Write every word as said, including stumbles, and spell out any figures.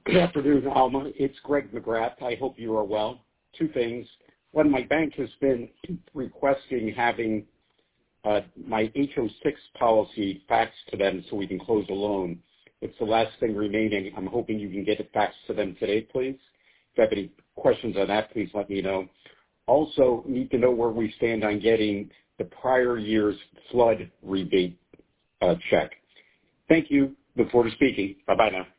Good afternoon, Alma. It's Greg McGrath. I hope you are well. Two things. One, my bank has been requesting having uh, my H O six policy faxed to them so we can close a loan. It's the last thing remaining. I'm hoping you can get it faxed to them today, please. If you have any questions on that, please let me know. Also, need to know where we stand on getting the prior year's flood rebate uh, check. Thank you. Look forward to speaking. Bye-bye now.